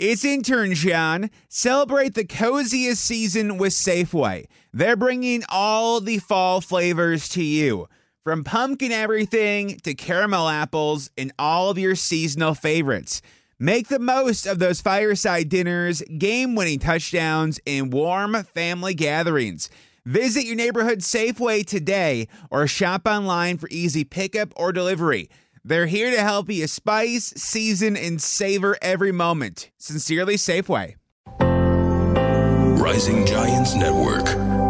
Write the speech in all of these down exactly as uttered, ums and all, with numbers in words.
It's intern John. Celebrate the coziest season with Safeway. They're bringing all the fall flavors to you. From pumpkin everything to caramel apples and all of your seasonal favorites. Make the most of those fireside dinners, game-winning touchdowns, and warm family gatherings. Visit your neighborhood Safeway today or shop online for easy pickup or delivery. They're here to help you spice, season, and savor every moment. Sincerely, Safeway. Rising Giants Network.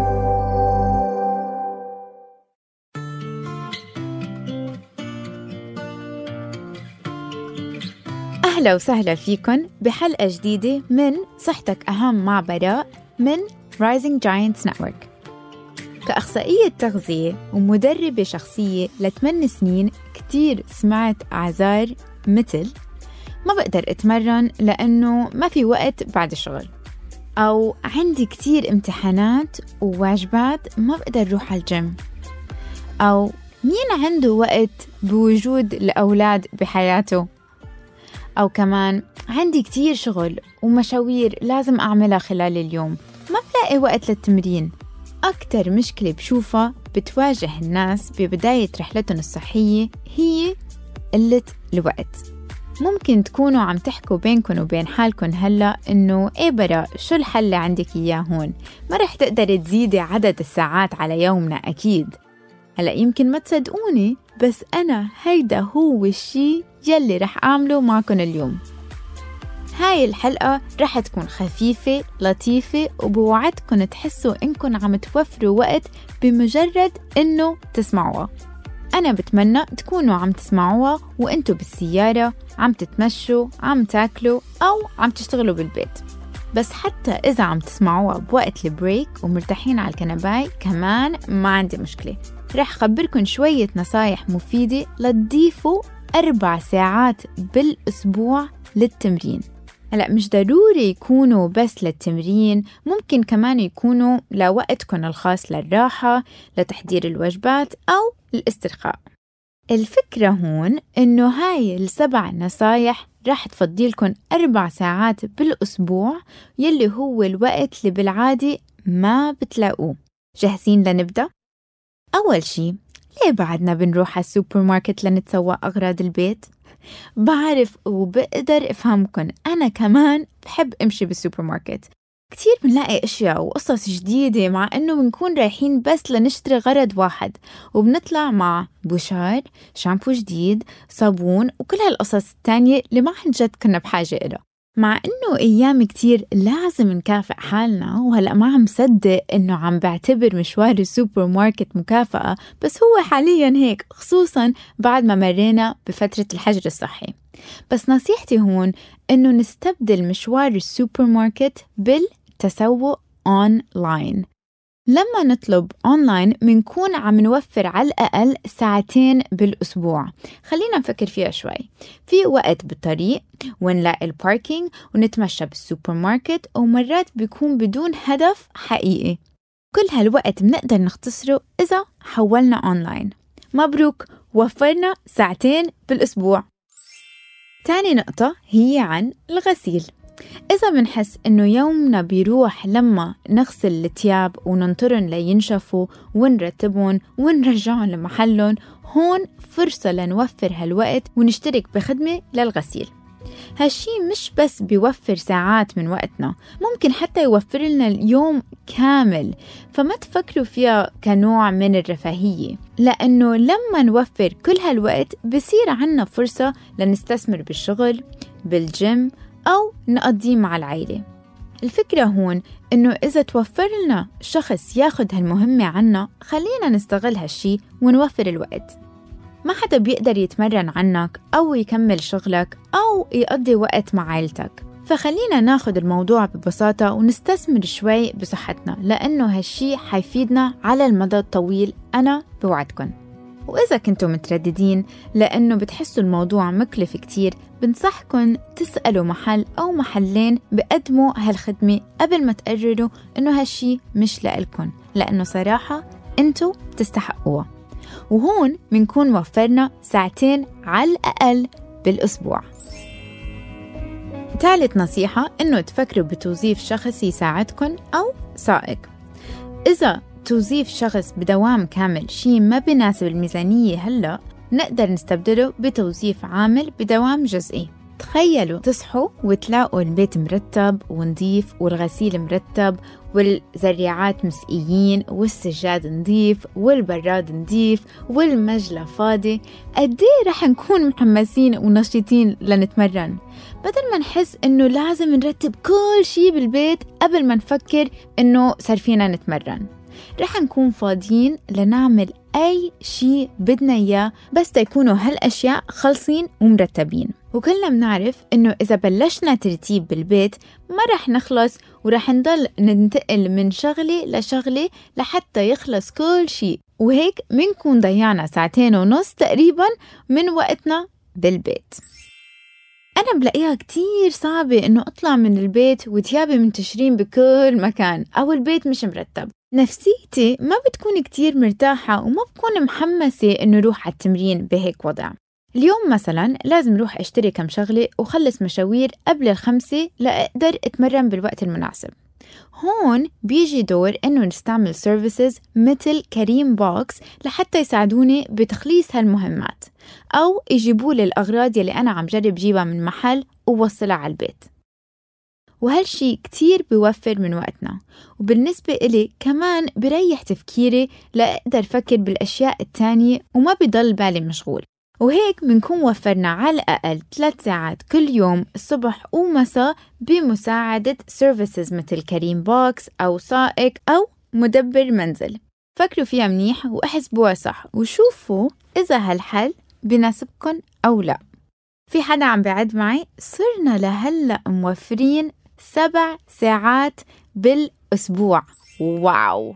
أهلا وسهلا فيكن بحلقة جديدة من صحتك أهم مع براء من Rising Giants Network. كأخصائية تغذية ومدربة شخصية لثمان سنين كتير سمعت أعذار مثل ما بقدر أتمرن لأنه ما في وقت بعد الشغل، أو عندي كتير امتحانات وواجبات ما بقدر أروح على الجيم، أو مين عنده وقت بوجود الأولاد بحياته، أو كمان عندي كتير شغل ومشاوير لازم أعملها خلال اليوم ما بلاقي وقت للتمرين. أكتر مشكلة بشوفها بتواجه الناس ببداية رحلتهم الصحية هي قلة الوقت. ممكن تكونوا عم تحكوا بينكم وبين حالكم هلأ إنه إيه براء شو الحل اللي عندك إياه هون؟ ما رح تقدر تزيدي عدد الساعات على يومنا أكيد. هلأ يمكن ما تصدقوني بس أنا هيدا هو الشي يلي رح أعمله معكم اليوم. هاي الحلقة رح تكون خفيفة لطيفة وبوعدكم تحسوا إنكم عم توفروا وقت بمجرد إنه تسمعوها. أنا بتمنى تكونوا عم تسمعوها وإنتوا بالسيارة عم تتمشوا، عم تاكلوا، أو عم تشتغلوا بالبيت. بس حتى إذا عم تسمعوها بوقت البريك ومرتاحين على الكنباي كمان ما عندي مشكلة. رح خبركن شوية نصايح مفيدة لتضيفوا أربع ساعات بالأسبوع للتمرين. هلأ مش ضروري يكونوا بس للتمرين، ممكن كمان يكونوا لوقتكن الخاص للراحة، لتحضير الوجبات أو الاسترخاء. الفكرة هون إنه هاي السبع نصايح راح تفضيلكن أربع ساعات بالأسبوع يلي هو الوقت اللي بالعادة ما بتلاقوه. جاهزين لنبدأ؟ أول شي، ليه بعدنا بنروح على السوبر ماركت لنتسوق أغراض البيت؟ بعرف وبقدر أفهمكن، أنا كمان بحب أمشي بالسوبر ماركت. كتير بنلاقي أشياء وقصص جديدة مع أنه بنكون رايحين بس لنشتري غرض واحد، وبنطلع مع بوشار، شامبو جديد، صابون، وكل هالقصص التانية اللي ما عن جد كنا بحاجة إلها. مع أنه أيام كتير لازم نكافئ حالنا، وهلأ ما عم صدق أنه عم بعتبر مشوار السوبر ماركت مكافأة، بس هو حاليا هيك، خصوصا بعد ما مرينا بفترة الحجر الصحي. بس نصيحتي هون أنه نستبدل مشوار السوبر ماركت بالتسوق أونلاين. لما نطلب أونلاين منكون عم نوفر على الأقل ساعتين بالأسبوع. خلينا نفكر فيها شوي. في وقت بالطريق ونلاقي الباركينج ونتمشى بالسوبر ماركت، ومرات بيكون بدون هدف حقيقي. كل هالوقت بنقدر نختصره إذا حولنا أونلاين. مبروك، وفرنا ساعتين بالأسبوع. تاني نقطة هي عن الغسيل. إذا منحس إنه يومنا بيروح لما نغسل الثياب وننطرن لينشفوا ونرتبهم ونرجعهم لمحلهم، هون فرصة لنوفر هالوقت ونشترك بخدمة للغسيل. هالشي مش بس بيوفر ساعات من وقتنا، ممكن حتى يوفر لنا اليوم كامل. فما تفكروا فيها كنوع من الرفاهية، لأنه لما نوفر كل هالوقت بصير عنا فرصة لنستثمر بالشغل، بالجيم، أو نقضيه مع العائلة. الفكرة هون إنه إذا توفر لنا شخص ياخد هالمهمة عنا، خلينا نستغل هالشي ونوفر الوقت. ما حدا بيقدر يتمرن عنك أو يكمل شغلك أو يقضي وقت مع عائلتك، فخلينا ناخد الموضوع ببساطة ونستثمر شوي بصحتنا، لأنه هالشي حيفيدنا على المدى الطويل، أنا بوعدكن. وإذا كنتوا مترددين لأنه بتحسوا الموضوع مكلف كتير، بنصحكن تسألوا محل أو محلين بقدموا هالخدمة قبل ما تقرروا إنه هالشي مش لإلكن، لأنه صراحة أنتوا تستحقوها. وهون منكون وفرنا ساعتين على الأقل بالأسبوع. ثالث نصيحة إنه تفكروا بتوظيف شخص يساعدكم أو سائق. إذا توظيف شخص بدوام كامل شيء ما بيناسب الميزانية هلأ، نقدر نستبدله بتوظيف عامل بدوام جزئي. تخيلوا تصحوا وتلاقوا البيت مرتب ونظيف والغسيل مرتب والزريعات مسقيين والسجاد نظيف والبراد نظيف والمجلة فاضي. قديه رح نكون محمسين ونشيطين لنتمرن، بدل ما نحس إنه لازم نرتب كل شيء بالبيت قبل ما نفكر إنه صار فينا نتمرن. رح نكون فاضيين لنعمل أي شيء بدنا إياه بس تكونوا هالأشياء خلصين ومرتبين. وكلنا بنعرف إنه إذا بلشنا ترتيب بالبيت ما رح نخلص، ورح نضل ننتقل من شغلة لشغلة لحتى يخلص كل شيء، وهيك منكون ضيعنا ساعتين ونص تقريبا من وقتنا بالبيت. أنا بلاقيها كتير صعبة إنه أطلع من البيت وتيابي منتشرين بكل مكان أو البيت مش مرتب. نفسيتي ما بتكون كتير مرتاحة وما بكون محمسة إنه روح على التمرين بهيك وضع. اليوم مثلا لازم روح اشتري كم شغلة وخلص مشاوير قبل الخمسة لأقدر اتمرن بالوقت المناسب. هون بيجي دور إنه نستعمل سيرفيسز مثل كريم بوكس لحتى يساعدوني بتخليص هالمهمات، أو يجيبوا لي الأغراض يلي أنا عم جرب جيبها من محل ووصلها على البيت. وهالشي كتير بيوفر من وقتنا، وبالنسبة إلي كمان بريح تفكيري لأقدر فكر بالأشياء التانية وما بيضل بالي مشغول. وهيك منكون وفرنا على الأقل ثلاث ساعات كل يوم الصبح ومساء بمساعدة سيرفيسز مثل كريم بوكس أو سائق أو مدبر منزل. فكروا فيها منيح وأحسبوها صح وشوفوا إذا هالحل بناسبكن أو لا. في حدا عم بعد معي؟ صرنا لهلأ موفرين سبع ساعات بالأسبوع. واو.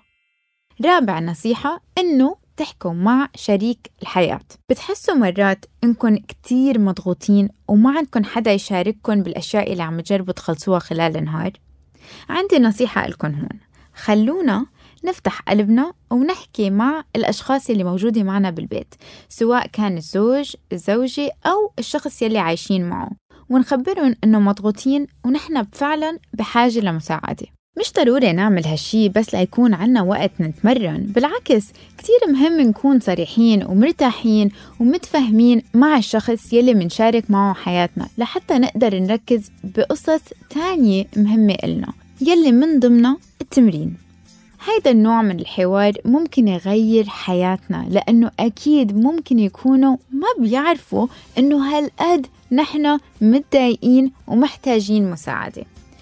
رابع نصيحة إنه تحكوا مع شريك الحياة. بتحسوا مرات إنكم كتير مضغوطين وما عندكم حدا يشارككم بالأشياء اللي عم تجربوا تخلصوها خلال النهار؟ عندي نصيحة لكم هون، خلونا نفتح قلبنا ونحكي مع الأشخاص اللي موجودين معنا بالبيت، سواء كان الزوج، الزوجة أو الشخص يلي عايشين معه، ونخبرهم إنه مضغوطين ونحن فعلا بحاجة لمساعدة. مش ضروري نعمل هالشي بس ليكون عنا وقت نتمرن، بالعكس كتير مهم نكون صريحين ومرتاحين ومتفاهمين مع الشخص يلي منشارك معه حياتنا لحتى نقدر نركز بقصص تانية مهمة إلنا يلي من ضمنها التمرين. هيدا النوع من الحوار ممكن يغير حياتنا، لأنه أكيد ممكن يكونوا ما بيعرفوا إنه هالقد نحن متضايقين ومحتاجين مساعدة.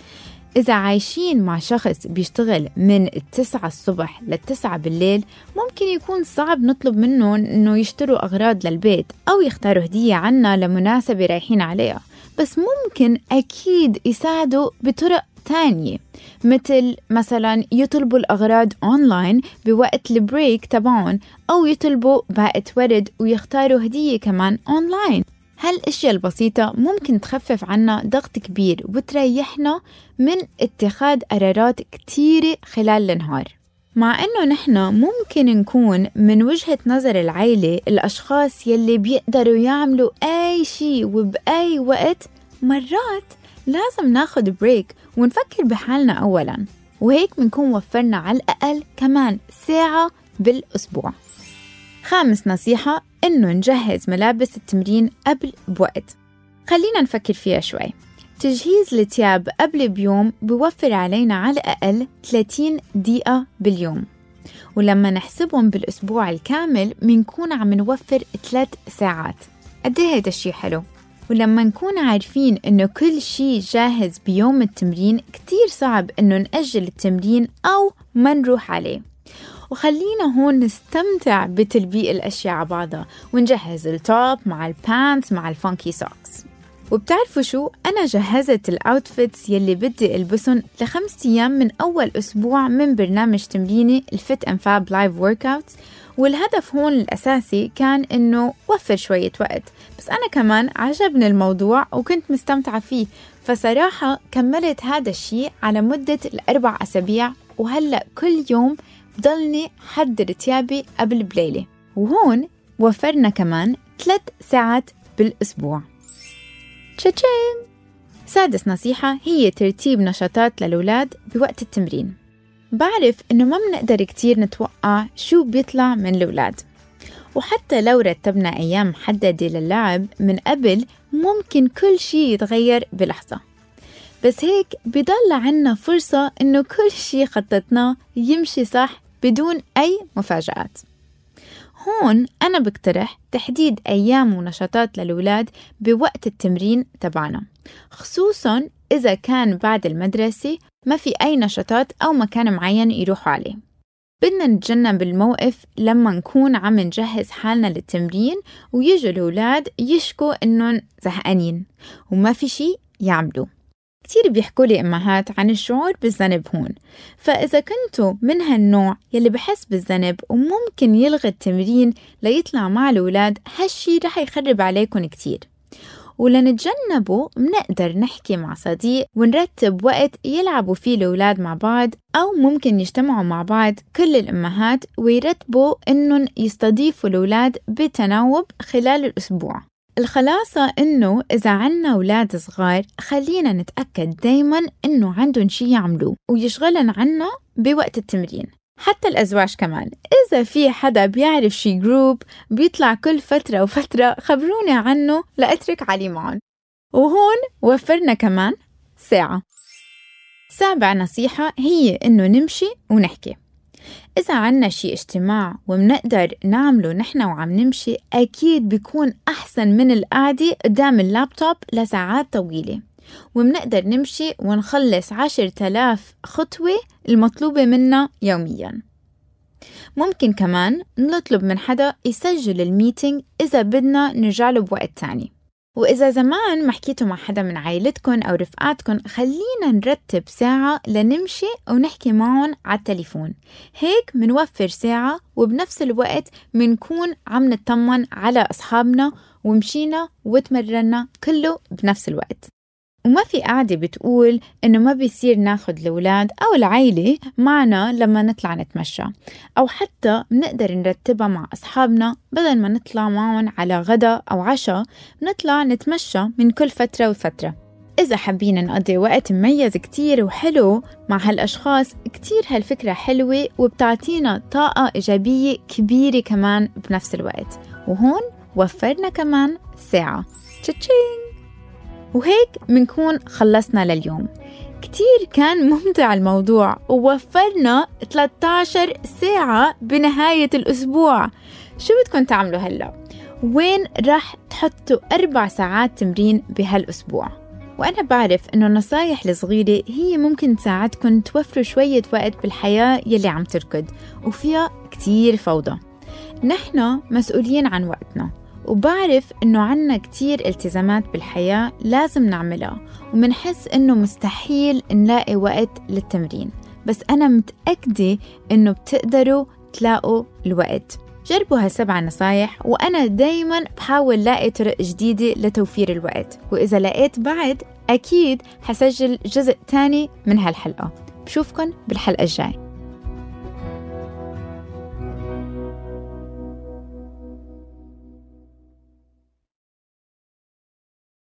إذا عايشين مع شخص بيشتغل من التسعة الصبح للتسعة بالليل، ممكن يكون صعب نطلب منهم إنه يشتروا أغراض للبيت أو يختاروا هدية عنا لمناسبة رايحين عليها، بس ممكن أكيد يساعدوا بطرق تانية، مثل مثلا يطلبوا الأغراض أونلاين بوقت البريك تبعون، أو يطلبوا باقة ورد ويختاروا هدية كمان أونلاين. هالأشياء البسيطة ممكن تخفف عنا ضغط كبير وتريحنا من اتخاذ قرارات كتيرة خلال النهار. مع أنه نحن ممكن نكون من وجهة نظر العائلة الأشخاص يلي بيقدروا يعملوا أي شيء وبأي وقت، مرات لازم ناخد بريك ونفكر بحالنا أولاً، وهيك منكون وفرنا على الأقل كمان ساعة بالأسبوع. خامس نصيحة إنه نجهز ملابس التمرين قبل بوقت. خلينا نفكر فيها شوي. تجهيز الثياب قبل بيوم بيوفر علينا على الأقل ثلاثين دقيقة باليوم، ولما نحسبهم بالأسبوع الكامل منكون عم نوفر ثلاث ساعات. قد ايه هيدا الشي حلو. ولما نكون عارفين إنه كل شي جاهز بيوم التمرين، كتير صعب إنه نأجل التمرين أو ما نروح عليه. وخلينا هون نستمتع بتلبيق الأشياء على بعضها ونجهز التوب مع البانتس مع الفانكي سوكس. وبتعرفوا شو؟ أنا جهزت الأوتفيتس يلي بدي ألبسهم لخمس أيام من أول أسبوع من برنامج تمريني الفيت أند فاب لايف وركاوتس، والهدف هون الأساسي كان إنه وفر شوية وقت، بس أنا كمان عجبني الموضوع وكنت مستمتعة فيه، فصراحة كملت هذا الشيء على مدة الأربع أسابيع، وهلأ كل يوم بضلني حضر تيابي قبل بليلة، وهون وفرنا كمان ثلاث ساعات بالأسبوع. تشاتشين. سادس نصيحة هي ترتيب نشاطات للأولاد بوقت التمرين. بعرف إنه ما بنقدر كتير نتوقع شو بيطلع من الأولاد، وحتى لو رتبنا أيام محددة للعب من قبل ممكن كل شي يتغير بلحظة، بس هيك بيضل عنا فرصة إنه كل شي خططناه يمشي صح بدون أي مفاجآت. هون أنا بقترح تحديد أيام ونشاطات للأولاد بوقت التمرين تبعنا، خصوصاً إذا كان بعد المدرسة ما في أي نشاطات أو مكان معين يروحوا عليه. بدنا نتجنب الموقف لما نكون عم نجهز حالنا للتمرين ويجوا الأولاد يشكوا إنهم زهقانين وما في شي يعملوا. كتير بيحكوا لي أمهات عن الشعور بالذنب هون، فإذا كنتوا من هالنوع يلي بحس بالذنب وممكن يلغي التمرين ليطلع مع الأولاد، هالشي رح يخرب عليكم كتير. ولنتجنبه منقدر نحكي مع صديق ونرتب وقت يلعبوا فيه الأولاد مع بعض، أو ممكن يجتمعوا مع بعض كل الأمهات ويرتبوا إنهم يستضيفوا الأولاد بتناوب خلال الأسبوع. الخلاصة إنه إذا عنا أولاد صغار خلينا نتأكد دايماً إنه عندهم شي يعملوه ويشغلن عنا بوقت التمرين. حتى الأزواج كمان، إذا في حدا بيعرف شي جروب بيطلع كل فترة وفترة خبروني عنه لأترك عليه معهم. وهون وفرنا كمان ساعة. سابع نصيحة هي إنه نمشي ونحكي. إذا عنا شي اجتماع ومنقدر نعمله نحن وعم نمشي، أكيد بيكون أحسن من القعدة قدام اللابتوب لساعات طويلة، ومنقدر نمشي ونخلص عشر تلاف خطوة المطلوبة منا يومياً. ممكن كمان نطلب من حدا يسجل الميتينج إذا بدنا نرجع له بوقت تاني. وإذا زمان ما حكيتوا مع حدا من عائلتكم أو رفقاتكم، خلينا نرتب ساعة لنمشي ونحكي معهم على التليفون. هيك منوفر ساعة وبنفس الوقت منكون عم نطمن على أصحابنا ومشينا وتمرنا كله بنفس الوقت. وما في قاعدة بتقول إنه ما بيصير ناخد الأولاد أو العائلة معنا لما نطلع نتمشى، أو حتى منقدر نرتبها مع أصحابنا بدل ما نطلع معهم على غدا أو عشاء، نطلع نتمشى من كل فترة وفترة. إذا حابين نقضي وقت مميز كتير وحلو مع هالأشخاص، كتير هالفكرة حلوة وبتعطينا طاقة إيجابية كبيرة كمان بنفس الوقت. وهون وفرنا كمان ساعة. تشينج. وهيك منكون خلصنا لليوم. كتير كان ممتع الموضوع، ووفرنا ثلاثة عشر ساعة بنهاية الأسبوع. شو بدكم تعملوا هلأ؟ وين راح تحطوا أربع ساعات تمرين بهالأسبوع؟ وأنا بعرف إنه النصايح الصغيرة هي ممكن تساعدكم توفروا شوية وقت بالحياة يلي عم تركض وفيها كتير فوضى. نحن مسؤولين عن وقتنا، وبعرف إنه عنا كتير التزامات بالحياة لازم نعملها، ومنحس إنه مستحيل نلاقي وقت للتمرين، بس أنا متأكدة إنه بتقدروا تلاقوا الوقت. جربوا هالسبع نصايح، وأنا دايماً بحاول لاقي طرق جديدة لتوفير الوقت، وإذا لقيت بعد أكيد حسجل جزء تاني من هالحلقة. بشوفكن بالحلقة الجاي.